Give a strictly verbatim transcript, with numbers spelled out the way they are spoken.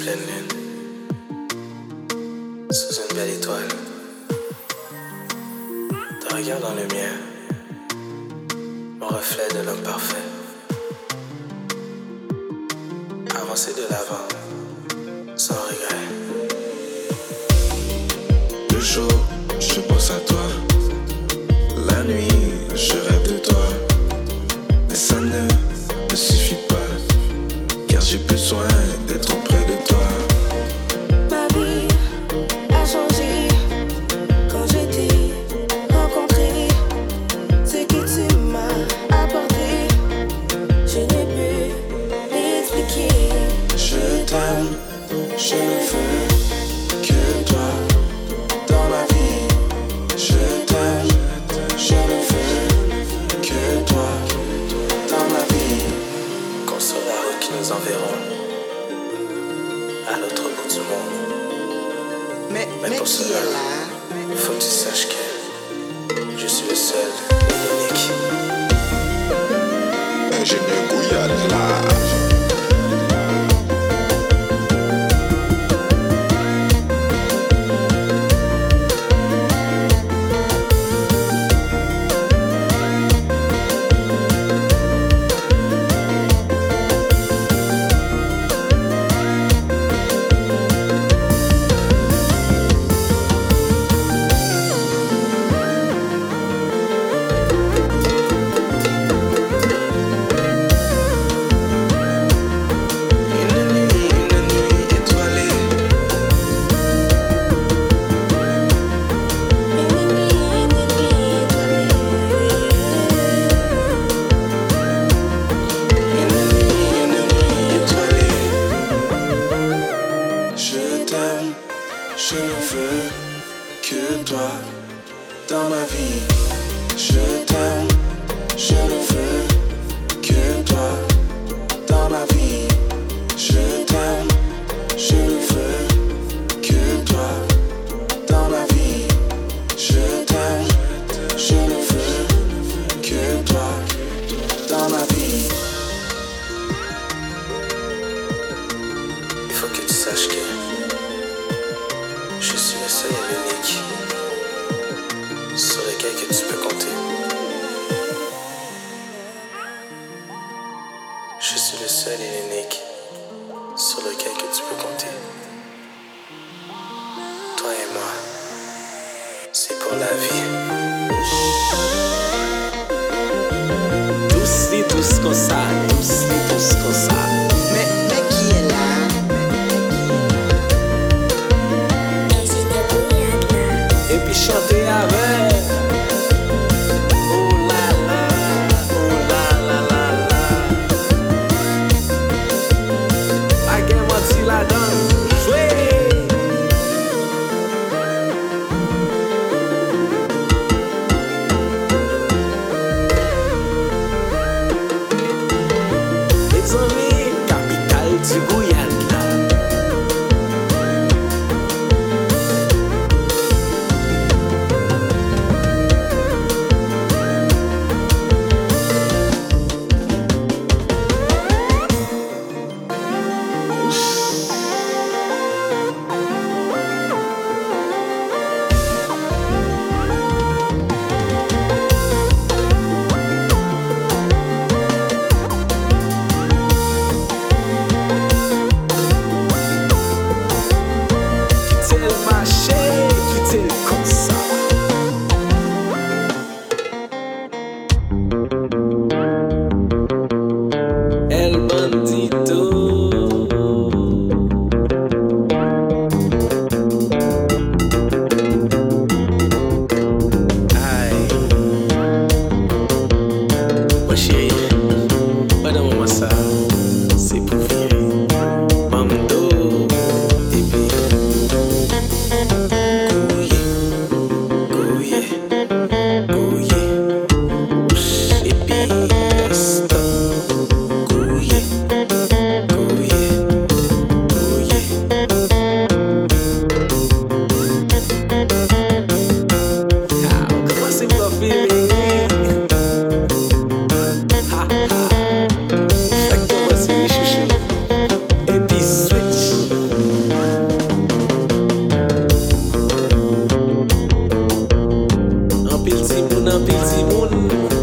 pleine lune, sous une belle étoile. Te regarde dans le mien, mon reflet de l'homme parfait. Avancer de l'avant, sans regret. Le jour, je pense à toi. La nuit, je rêve de toi. Mais ça ne me suffit pas, car j'ai besoin d'être auprès de toi. Ma vie a changé quand je t'ai rencontré. Ce que tu m'as apporté, je ne peux l'expliquer. Je t'aime, je ne veux que toi dans ma vie. Je t'aime, je ne veux que toi dans ma vie. Qu'on sur la route qui nous enverrons à l'autre bout du monde. Mais, Mais mais pour qui cela, est là? faut que tu saches que je suis le seul et l'unique. Ingénieur Gouillade est là. Je ne veux que toi dans ma vie. Je t'aime, je ne veux que toi dans ma vie. Je t'aime, je ne veux que toi dans ma vie. Je t'aime, je ne veux que toi dans ma vie. Il faut que tu saches que je suis le seul et l'unique sur lequel que tu peux compter. Je suis le seul et l'unique sur lequel que tu peux compter. Toi et moi, c'est pour la vie. Douce, douce comme ça, douce, douce comme ça. Mais, mais qui est là? Et puis chanter avec. Oh la la, oh la la la la. Pas qu'elle menti la donne, jouer. Timoun an pil timoun